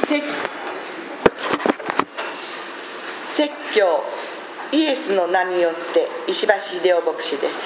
説教イエスの名によって石橋秀夫牧師です。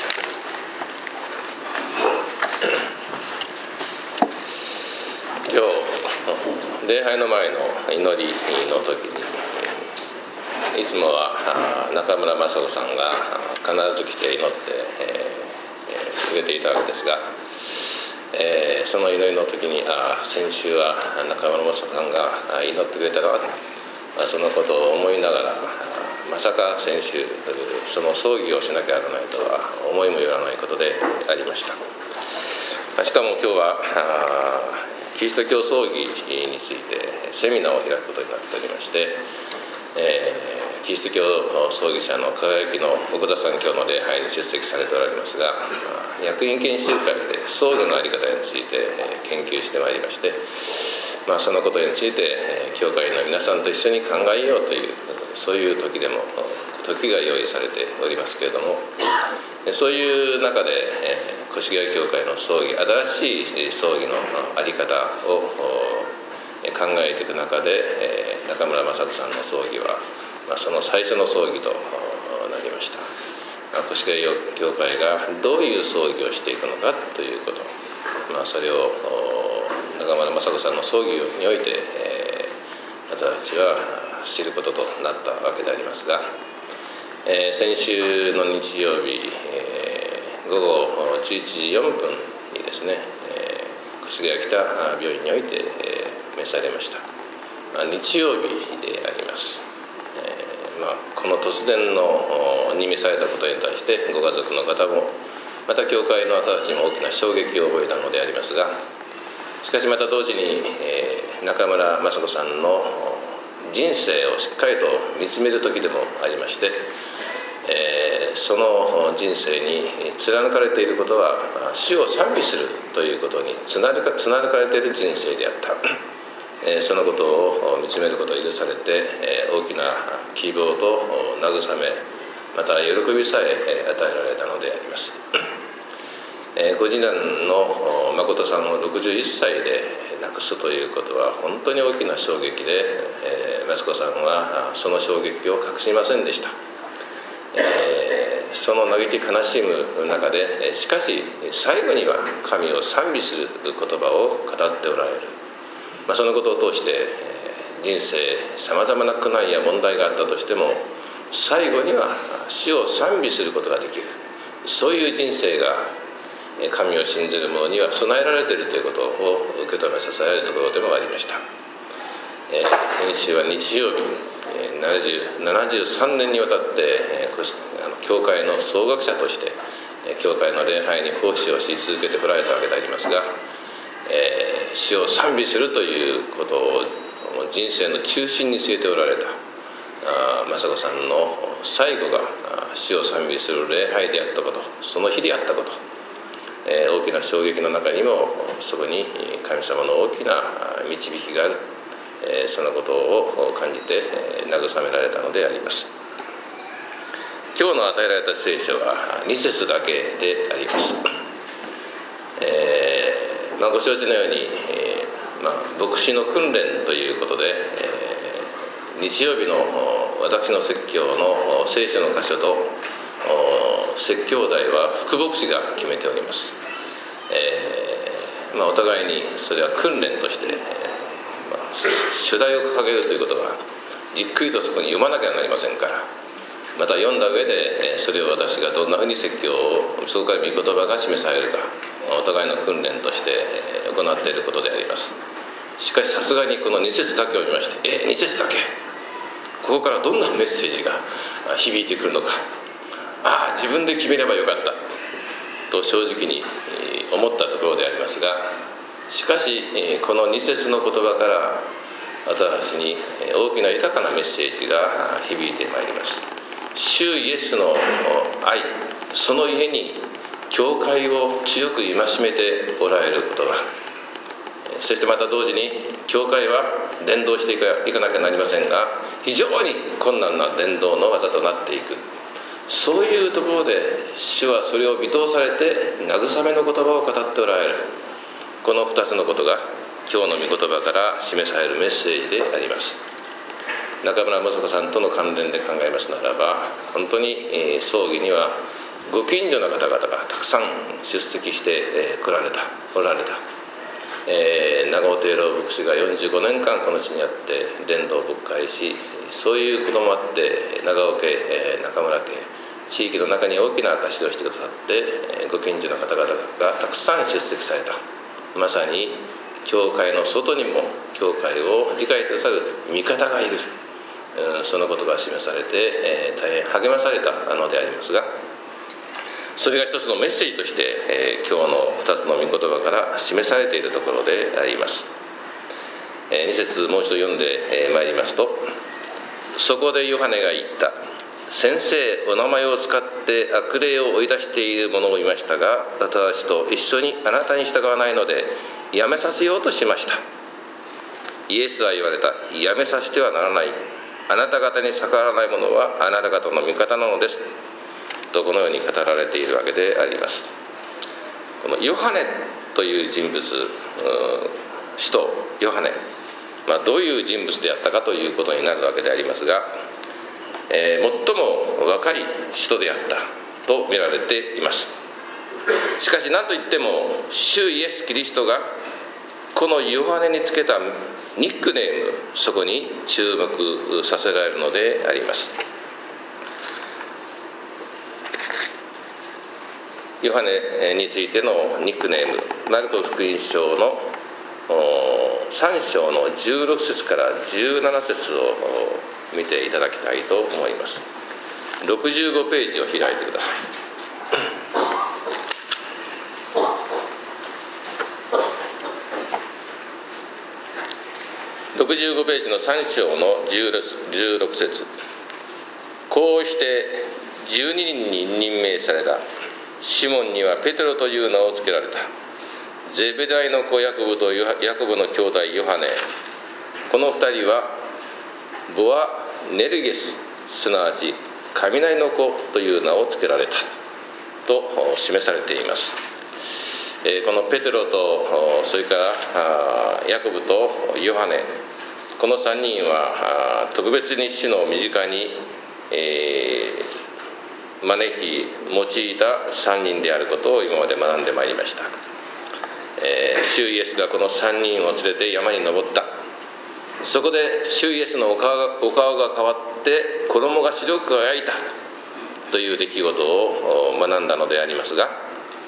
今日礼拝の前の祈りの時にいつもは中村雅子さんが必ず来て祈ってくれていたわけですが、その祈りの時に先週は中村雅子さんが祈ってくれたなと、そのことを思いながら、まさか先週その葬儀をしなきゃならないとは思いもよらないことでありました。しかも今日はキリスト教葬儀についてセミナーを開くことになっておりまして、キリスト教葬儀者の輝きの奥田さん教の礼拝に出席されておられますが、役員研修会で葬儀の在り方について研究してまいりまして、そのことについて教会の皆さんと一緒に考えようという、そういう時が用意されておりますけれども、そういう中で越谷教会の葬儀、新しい葬儀の在り方を考えていく中で、中村雅子さんの葬儀は、その最初の葬儀となりました。越谷教会がどういう葬儀をしていくのかということ、それを中村雅子さんの葬儀において、私たちは知ることとなったわけでありますが、先週の日曜日、午後11時4分にですね、越谷北病院において召されました。日曜日であります。この突然のに召されたことに対してご家族の方もまた教会の方たちも大きな衝撃を覚えたのでありますが、しかしまた同時に、中村雅子さんの人生をしっかりと見つめる時でもありまして、その人生に貫かれていることは主を賛美するということに貫かれている人生であった。そのことを見つめることを許されて、大きな希望と慰め、また喜びさえ与えられたのであります。ご次男の誠さんを61歳で亡くすということは本当に大きな衝撃で、雅子さんはその衝撃を隠しませんでした。その嘆き悲しむ中で、しかし最後には神を賛美する言葉を語っておられる。そのことを通して人生さまざまな苦難や問題があったとしても、最後には主を賛美することができる、そういう人生が神を信じる者には備えられているということを受け止めさせられるところでもありました。先週は日曜日、73年にわたって教会の総学者として教会の礼拝に奉仕をし続けてこられたわけでありますが、主を賛美するということを人生の中心に据えておられた雅子さんの最後が主を賛美する礼拝であったこと、その日であったこと、大きな衝撃の中にもそこに神様の大きな導きがある、そのことを感じて慰められたのであります。今日の与えられた聖書は2節だけであります。ご承知のように、牧師の訓練ということで、日曜日の私の説教の聖書の箇所と説教題は副牧師が決めております。お互いにそれは訓練として、主題を掲げるということはじっくりとそこに読まなきゃなりませんから、また読んだ上でそれを私がどんなふうに説教をそこから御言葉が示されるか、お互いの訓練として行っていることであります。しかしさすがにこの2節だけを見まして、2節だけここからどんなメッセージが響いてくるのか、自分で決めればよかったと正直に思ったところでありますが、しかしこの2節の言葉から私たちに大きな豊かなメッセージが響いてまいります。主イエスの愛、その家に教会を強く戒めておられる言葉、そしてまた同時に教会は伝道していかなきゃなりませんが、非常に困難な伝道の技となっていく、そういうところで主はそれを見通されて慰めの言葉を語っておられる。この2つのことが今日の御言葉から示されるメッセージであります。中村雅子さんとの関連で考えますならば、本当に葬儀にはご近所の方々がたくさん出席しておられた。長尾貞郎牧師が45年間この地にあって伝道を牧会し、そういうこともあって長尾家、中村家、地域の中に大きな証しをしてくださって、ご近所の方々がたくさん出席された。まさに教会の外にも教会を理解してくださる味方がいる、そのことが示されて、大変励まされたのでありますが、それが一つのメッセージとして、今日の2つの御言葉から示されているところであります。2節もう一度読んでまいりますと、そこでヨハネが言った。先生、お名前を使って悪霊を追い出している者を見ましたが、私と一緒にあなたに従わないのでやめさせようとしました。イエスは言われた。やめさせてはならない。あなた方に逆らわない者はあなた方の味方なのですと、このように語られているわけであります。このヨハネという人物、使徒ヨハネ、どういう人物であったかということになるわけでありますが、最も若い使徒であったと見られています。しかし何といっても主イエス・キリストがこのヨハネにつけたニックネーム、そこに注目させられるのであります。ヨハネについてのニックネーム、マルコ福音書の3章の16節から17節を見ていただきたいと思います。65ページを開いてください。65ページの3章の16節。こうして12人に任命された。シモンにはペテロという名を付けられた。ゼベダイの子ヤコブとヤコブの兄弟ヨハネ、この2人はボアネルゲス、すなわち雷の子という名を付けられたと示されています。このペテロとそれからヤコブとヨハネ、この3人は特別に主の身近に招き用いた3人であることを今まで学んでまいりました。主イエスがこの3人を連れて山に登った。そこで主イエスのお顔が変わって衣が白く輝いたという出来事を学んだのでありますが、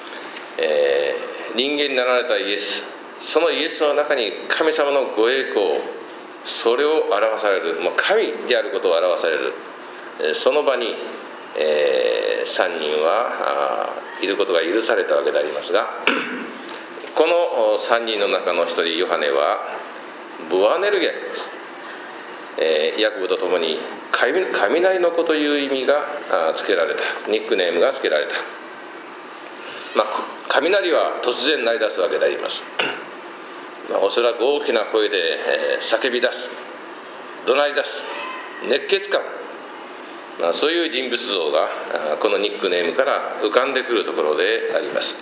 人間になられたイエス、そのイエスの中に神様のご栄光、それを表される、神であることを表される、その場に3人はいることが許されたわけでありますが、この3人の中の1人ヨハネはボアネルゲです。ヤコブと共に雷の子という意味が付けられた、ニックネームが付けられた。雷は突然鳴り出すわけであります。おそらく大きな声で叫び出す、怒鳴り出す、熱血感、そういう人物像がこのニックネームから浮かんでくるところであります。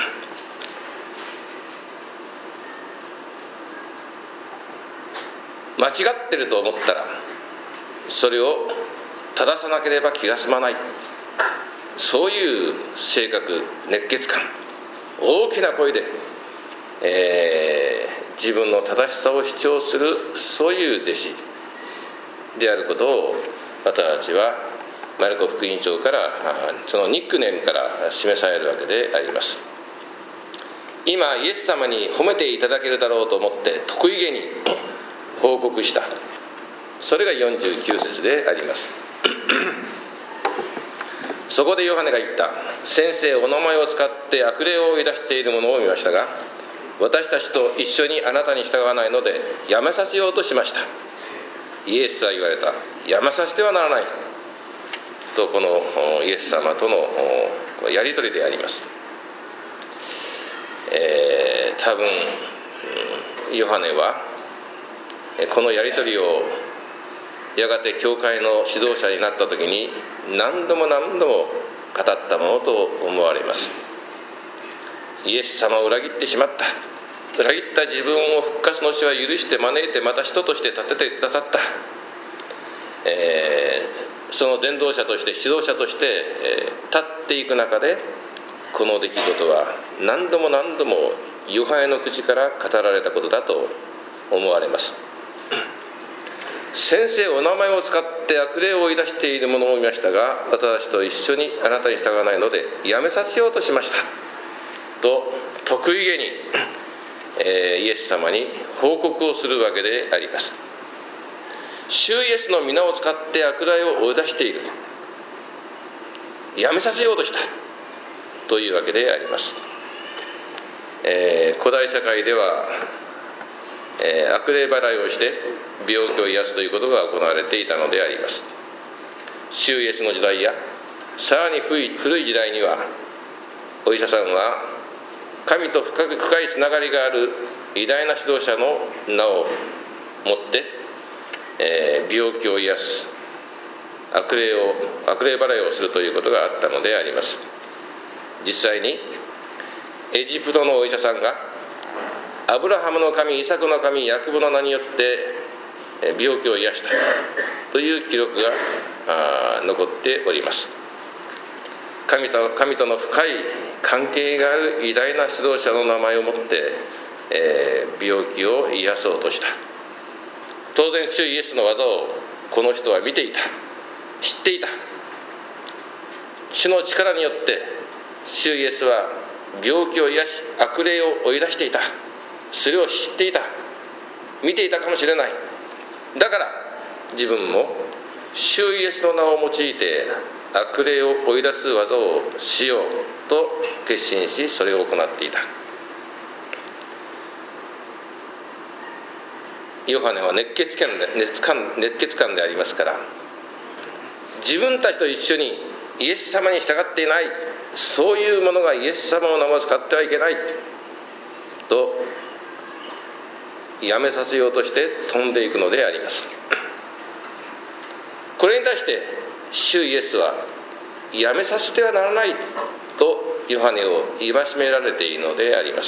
間違ってると思ったらそれを正さなければ気が済まない、そういう性格、熱血感、大きな声で、自分の正しさを主張する、そういう弟子であることを私たちはマルコ福音書からそのニックネームから示されるわけであります。今イエス様に褒めていただけるだろうと思って得意げに報告した、それが49節であります。そこでヨハネが言った。先生、お名前を使って悪霊を追い出している者を見ましたが、私たちと一緒にあなたに従わないのでやめさせようとしました。イエスは言われた。やめさせてはならないと、このイエス様とのやり取りであります。多分ヨハネはこのやり取りをやがて教会の指導者になった時に何度も語ったものと思われます。イエス様を裏切ってしまった、 裏切った自分を復活の死は許して招いて、また人として立ててくださった、その伝道者として指導者として、立っていく中で、この出来事は何度も何度もヨハネの口から語られたことだと思われます。先生、お名前を使って悪霊を追い出している者もいましたが、私と一緒にあなたに従わないのでやめさせようとしましたと得意げに、イエス様に報告をするわけであります。主イエスの皆を使って悪霊を追い出している、やめさせようとしたというわけであります。古代社会では、悪霊払いをして病気を癒すということが行われていたのであります。主イエスの時代やさらに古い時代には、お医者さんは神と深いつながりがある偉大な指導者の名をもって、病気を癒す、悪霊払いをするということがあったのであります。実際にエジプトのお医者さんがアブラハムの神、イサクの神、ヤコブの名によって病気を癒したという記録が残っております。神との深い関係がある偉大な指導者の名前をもって、病気を癒そうとした。当然主イエスの技をこの人は見ていた、知っていた。主の力によって主イエスは病気を癒し、悪霊を追い出していた。それを知っていた、見ていたかもしれない。だから自分も主イエスの名を用いて悪霊を追い出す技をしようと決心し、それを行っていた。ヨハネは熱血漢でありますから、自分たちと一緒にイエス様に従っていない、そういうものがイエス様の名を使ってはいけないとやめさせようとして飛んでいくのであります。これに対して主イエスはやめさせてはならないとヨハネを戒められているのであります。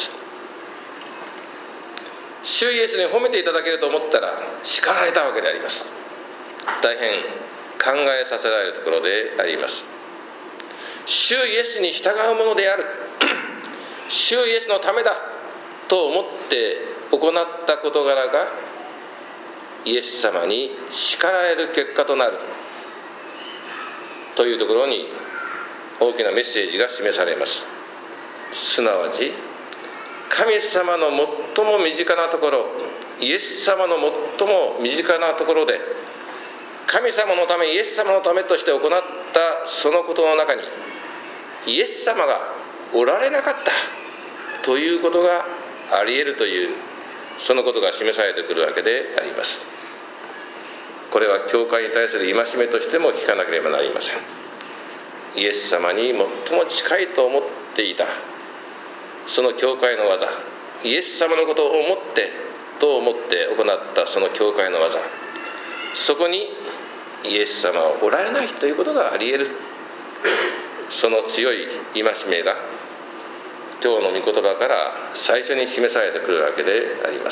主イエスに褒めていただけると思ったら叱られたわけであります。大変考えさせられるところであります。主イエスに従うものである、主イエスのためだと思って行った事柄がイエス様に叱られる結果となるというところに大きなメッセージが示されます。すなわち神様の最も身近なところ、イエス様の最も身近なところで、神様のため、イエス様のためとして行ったそのことの中にイエス様がおられなかったということがあり得るという、そのことが示されてくるわけであります。これは教会に対する戒めとしても聞かなければなりません。イエス様に最も近いと思っていたその教会の技、イエス様のことを思って行ったその教会の技、そこにイエス様はおられないということがあり得る、その強い戒めが今日の御言葉から最初に示されてくるわけであります。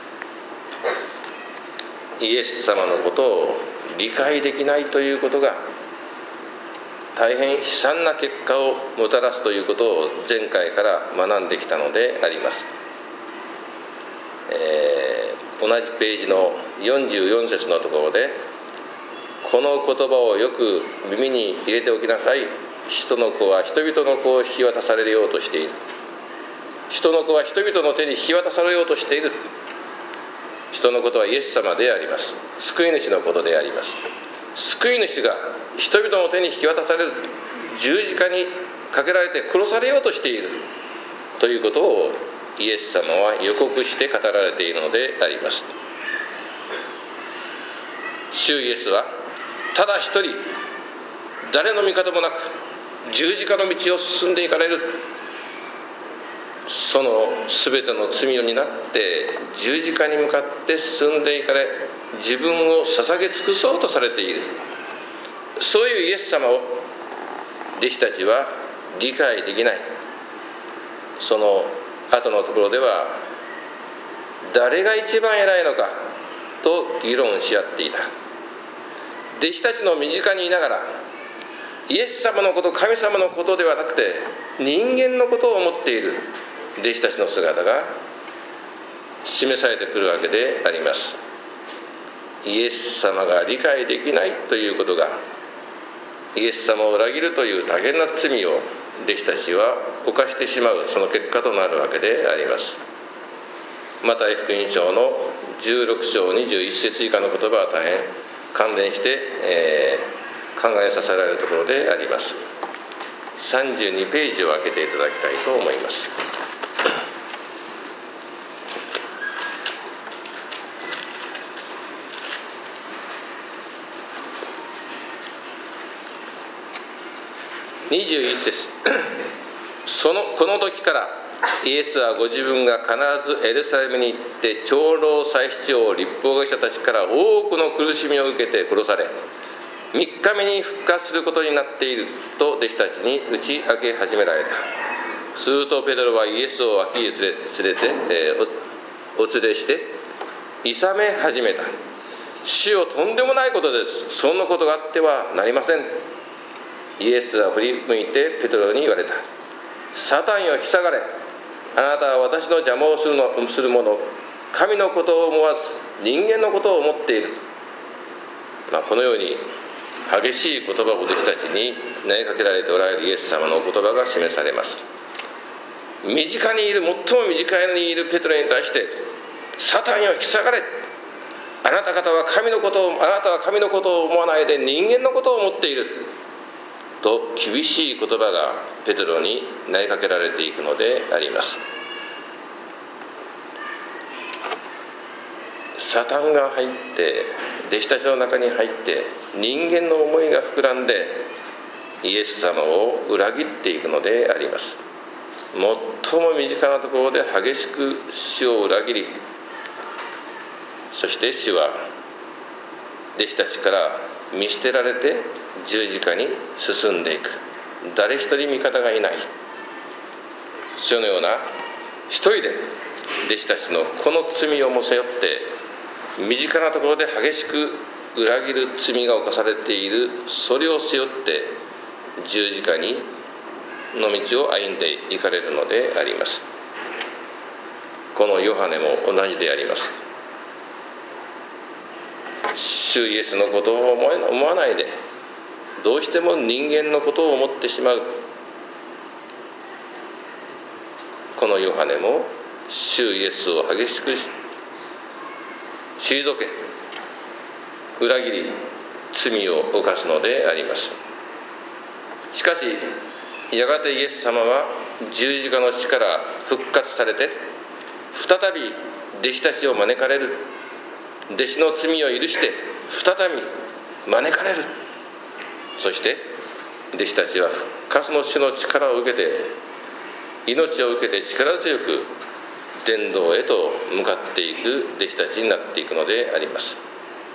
イエス様のことを理解できないということが大変悲惨な結果をもたらすということを前回から学んできたのであります。同じページの44節のところで、この言葉をよく耳に入れておきなさい。人の子は人々の子を引き渡されようとしている。人の子は人々の手に引き渡されようとしている。人のことはイエス様であります。救い主のことであります。救い主が人々の手に引き渡される、十字架にかけられて殺されようとしているということをイエス様は予告して語られているのであります。主イエスはただ一人、誰の味方もなく十字架の道を進んでいかれる、その全ての罪を担って十字架に向かって進んでいかれ、自分を捧げ尽くそうとされている、そういうイエス様を弟子たちは理解できない。その後のところでは誰が一番偉いのかと議論し合っていた。弟子たちの身近にいながら、イエス様のこと、神様のことではなくて人間のことを思っている弟子たちの姿が示されてくるわけであります。イエス様が理解できないということが、イエス様を裏切るという大変な罪を弟子たちは犯してしまう、その結果となるわけであります。マタイ福音書の16章21節以下の言葉は大変関連して、考えさせられるところであります。32ページを開けていただきたいと思います。21節この時からイエスはご自分が必ずエルサレムに行って長老祭司長律法学者たちから多くの苦しみを受けて殺され、3日目に復活することになっていると弟子たちに打ち明け始められた。するとペテロはイエスを脇へ連れて、お連れしていさめ始めた。主よ、とんでもないことです。そんなことがあってはなりません。イエスは振り向いてペテロに言われた。サタンよ、引き下がれ。あなたは私の邪魔をする者、神のことを思わず人間のことを思っている。このように激しい言葉を弟子たちに投げかけられておられるイエス様の言葉が示されます。身近にいる、最も身近にいるペテロに対して、サタンよ、引き下がれ。あなたは神のことを思わないで人間のことを思っていると厳しい言葉がペテロに投げかけられていくのであります。サタンが入って弟子たちの中に入って人間の思いが膨らんでイエス様を裏切っていくのであります。最も身近なところで激しく主を裏切り、そして主は弟子たちから見捨てられて十字架に進んでいく。誰一人味方がいない。そのような一人で弟子たちのこの罪をも背負って身近なところで激しく裏切る罪が犯されている、それを背負って十字架にの道を歩んでいかれるのであります。このヨハネも同じであります。主イエスのことを思わないで、どうしても人間のことを思ってしまう。このヨハネも主イエスを激しく退け、裏切り、罪を犯すのであります。しかしやがてイエス様は十字架の死から復活されて、再び弟子たちを招かれる。弟子の罪を許して再び招かれる。そして弟子たちは復活の主の力を受けて、命を受けて力強く伝道へと向かっていく弟子たちになっていくのであります。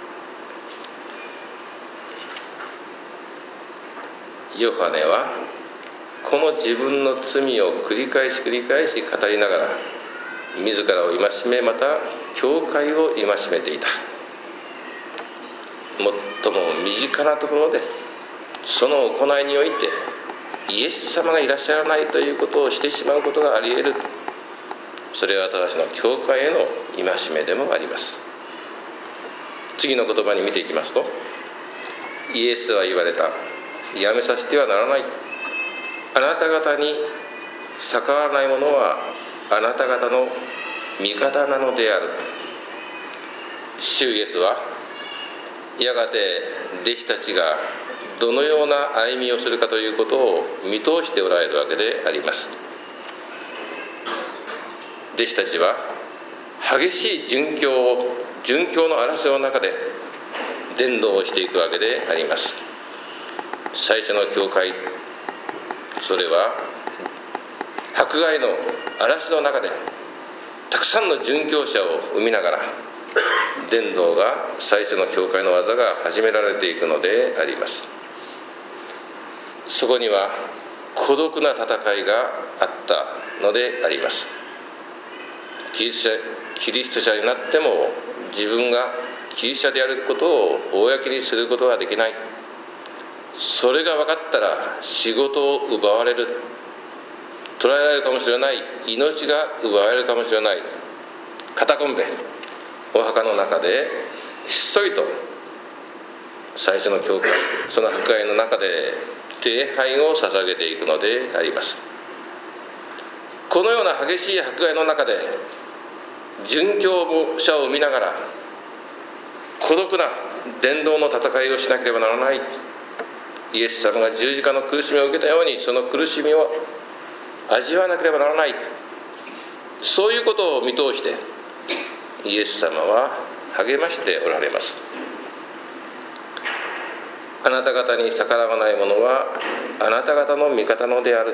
ヨハネはこの自分の罪を繰り返し語りながら、自らを戒め、また教会を戒めていた。最も身近なところでその行いにおいてイエス様がいらっしゃらないということをしてしまうことがあり得る。それは私の教会への戒めでもあります。次の言葉に見ていきますと、イエスは言われた。やめさせてはならない。あなた方に逆らわない者はあなた方の味方なのである。主イエスはやがて弟子たちがどのような歩みをするかということを見通しておられるわけであります。弟子たちは激しい殉教の嵐の中で伝道をしていくわけであります。最初の教会、それは迫害の嵐の中でたくさんの殉教者を生みながら伝道が、最初の教会の技が始められていくのであります。そこには孤独な戦いがあったのであります。キリキリスト者になっても自分がキリスト者であることを公にすることはできない。それが分かったら仕事を奪われる、捕らえられるかもしれない、命が奪われるかもしれない。カタコンベ、お墓の中でひっそりと最初の教会、その迫害の中で礼拝を捧げていくのであります。このような激しい迫害の中で殉教者を見ながら孤独な伝道の戦いをしなければならない。イエス様が十字架の苦しみを受けたように、その苦しみを味わわなければならない。そういうことを見通してイエス様は励ましておられます。あなた方に逆らわない者はあなた方の味方なのである。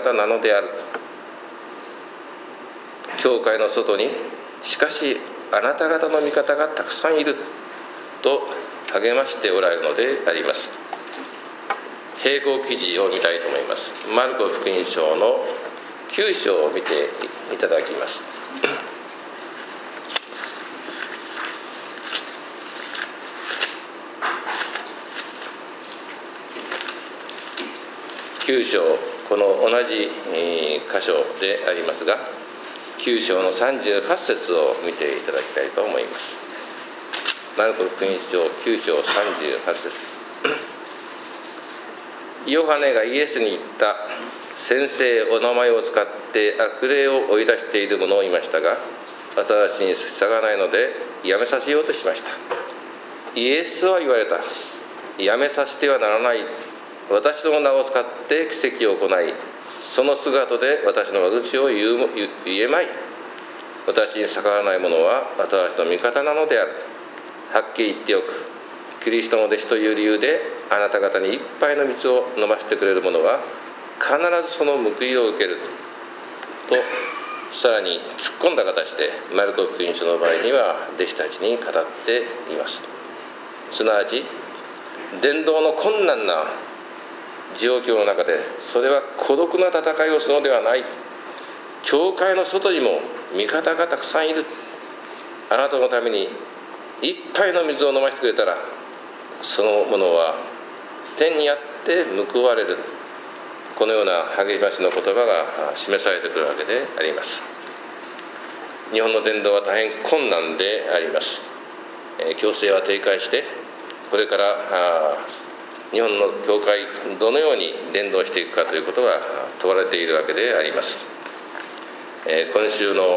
教会の外にしかしあなた方の味方がたくさんいると励ましておられるのであります。並行記事を見たいと思います。マルコ福音書の9章を見ていただきます。9章、この同じ箇所でありますが、9章の38節を見ていただきたいと思います。マルコ福音書9章38節。ヨハネがイエスに言った。先生、お名前を使って悪霊を追い出している者をいましたが、私に従わないのでやめさせようとしました。イエスは言われた。やめさせてはならない。私の名を使って奇跡を行い、その姿で私の悪口を言えまい。私に逆らわない者は私の味方なのである。はっきり言っておく。キリストの弟子という理由であなた方に一杯の水を飲ませてくれる者は必ずその報いを受けると、さらに突っ込んだ形でマルコ福音書の場合には弟子たちに語っています。すなわち伝道の困難な状況の中で、それは孤独な戦いをするのではない。教会の外にも味方がたくさんいる。あなたのために一杯の水を飲ませてくれたら、そのものは天にあって報われる。このような励ましの言葉が示されてくるわけであります。日本の伝道は大変困難であります。教制は停滞して、これから日本の教会どのように伝道していくかということが問われているわけであります。今週の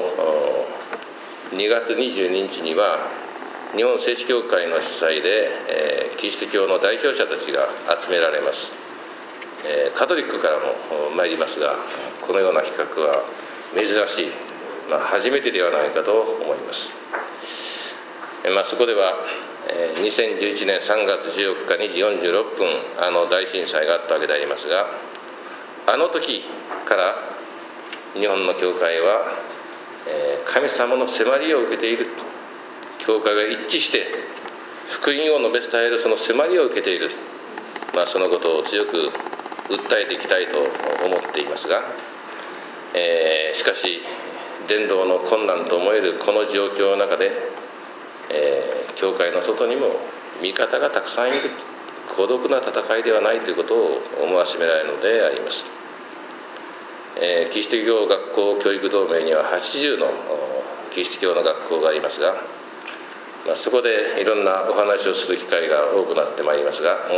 2月22日には日本聖子教会の主催でキリスト教の代表者たちが集められます。カトリックからも参りますが、このような企画は珍しい、初めてではないかと思います。そこでは2011年3月14日2時46分大震災があったわけでありますが、あの時から日本の教会は神様の迫りを受けている。教会が一致して福音を述べ伝えるその迫りを受けている、そのことを強く訴えていきたいと思っていますが、しかし伝道の困難と思えるこの状況の中で、教会の外にも味方がたくさんいる。孤独な戦いではないということを思わしめられるのであります。キリスト教学校教育同盟には80のキリスト教の学校がありますが、そこでいろんなお話をする機会が多くなっておりますが、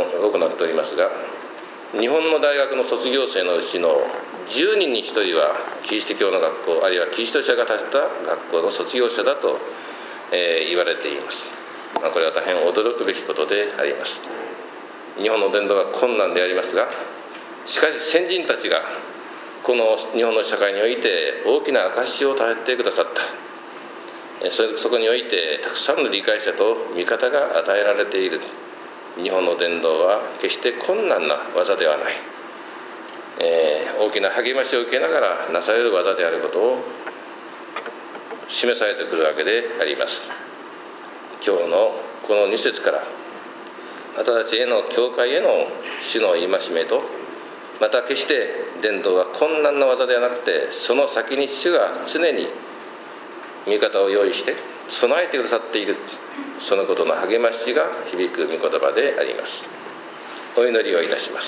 日本の大学の卒業生のうちの10人に1人はキリスト教の学校、あるいはキリスト者が建てた学校の卒業者だと言われています。これは大変驚くべきことであります。日本の伝道は困難でありますが、しかし先人たちがこの日本の社会において大きな証を立ててくださった。そこにおいてたくさんの理解者と味方が与えられている。日本の伝道は決して困難な技ではない、大きな励ましを受けながらなされる技であることを示されてくるわけであります。今日のこの2節からあなたたちへの教会への主の戒めと、また決して伝道は困難な技ではなくて、その先に主が常に味方を用意して備えてくださっている、そのことの励ましが響く御言葉であります。お祈りをいたします。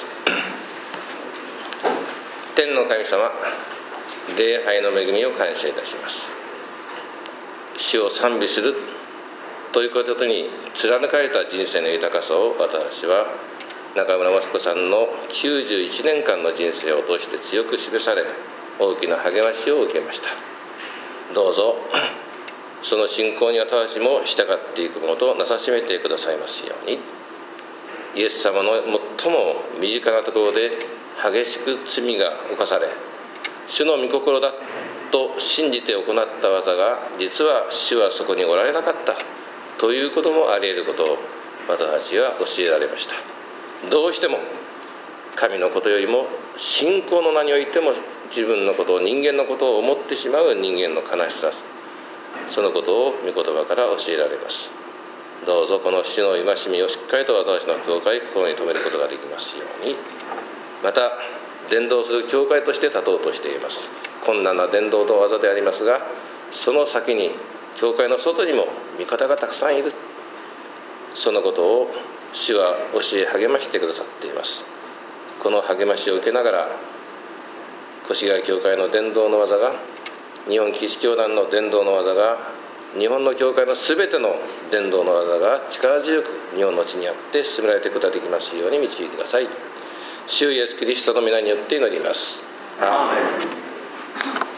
天の神様、礼拝の恵みを感謝いたします。主を賛美するということに貫かれた人生の豊かさを、私は中村雅子さんの91年間の人生を通して強く示され、大きな励ましを受けました。どうぞその信仰に私も従っていくものとなさしめてくださいますように。イエス様の最も身近なところで激しく罪が犯され、主の御心だと信じて行った技が、実は主はそこにおられなかったということもあり得ることを私たちは教えられました。どうしても神のことよりも信仰の名においても自分のことを、人間のことを思ってしまう人間の悲しさ、そのことを御言葉から教えられます。どうぞこの主の戒みをしっかりと私の教会、心に留めることができますように。また伝道する教会として立とうとしています。困難な伝道の技でありますが、その先に教会の外にも味方がたくさんいる、そのことを主は教え励ましてくださっています。この励ましを受けながら、越谷教会の伝道の技が、日本キリスト教団の伝道の技が、日本の教会のすべての伝道の技が力強く日本の地にあって進められていくことができますように導いてください。主イエスキリストの皆によって祈ります。アーメン。